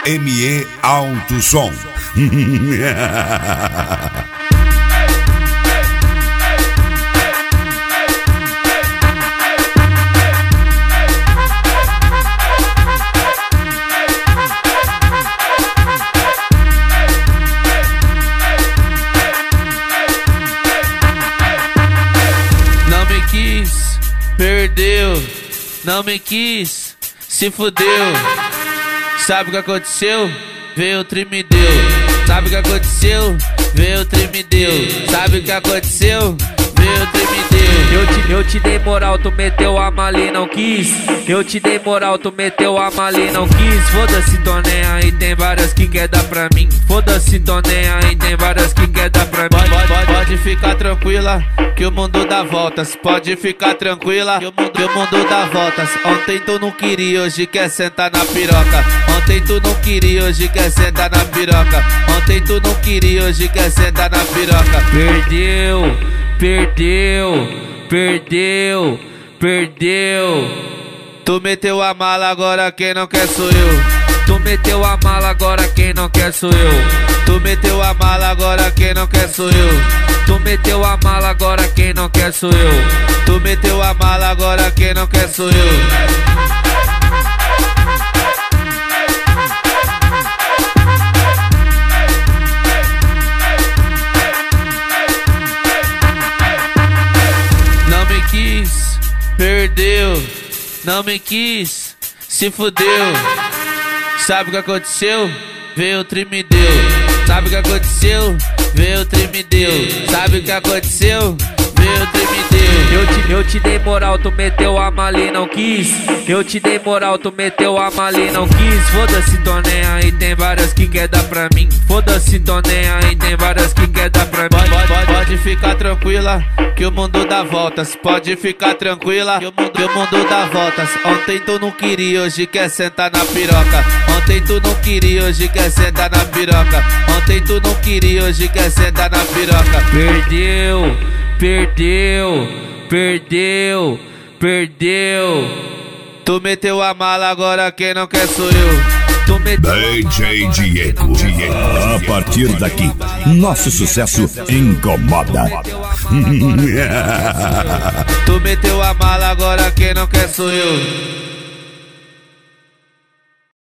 ME Alto Som. Não me quis, perdeu. Não me quis, se fudeu. Sabe o que aconteceu? Veio o trem me deu. Sabe o que aconteceu? Veio o trem me deu. Sabe o que aconteceu? Veio o trem me deu. Eu te dei moral, tu meteu a mala e não quis. Eu te dei moral, tu meteu a mala e não quis. Foda-se, tô nem aí, tem várias que quer dar pra mim. Foda-se, tô nem aí, tem várias que quer dar pra mim. Pode ficar tranquila, que o mundo dá voltas. Pode ficar tranquila, que o mundo dá voltas. Ontem tu não queria, hoje quer sentar na piroca. Ontem tu não queria, hoje quer sentar na piroca. Ontem tu não queria, hoje quer sentar na piroca. Perdeu, perdeu, perdeu, perdeu. Tu meteu a mala, agora quem não quer sou eu. Tu meteu a mala, agora quem não quer sou eu. Tu meteu a mala, agora quem não quer sou eu. Tu meteu a mala, agora quem não quer sou eu. Tu meteu a mala, agora quem não quer sou eu. Não me quis, perdeu. Não me quis, se fudeu. Sabe o que aconteceu? Veio o trem me deu. Sabe o que aconteceu? Veio o trem me deu. Sabe o que aconteceu? Veio o trem me deu. Eu te dei moral, tu meteu a mala e não quis. Eu te dei moral, tu meteu a mala e não quis. Foda-se, tô nem aí, tem várias que quer dar pra mim. Foda-se, tô nem aí, tem várias que quer dar pra mim. Pode ficar tranquila, que o mundo dá voltas. Pode ficar tranquila, que o mundo dá voltas. Ontem tu não queria, hoje quer sentar na piroca. Ontem tu não queria, hoje quer sentar na piroca. Ontem tu não queria, hoje quer sentar na piroca. Perdeu, perdeu, perdeu, perdeu. Tu meteu a mala, agora quem não quer sou eu. Tu meteu DJ Diego. A partir daqui, nosso sucesso incomoda. Tu meteu a mala, agora quem não quer sou eu.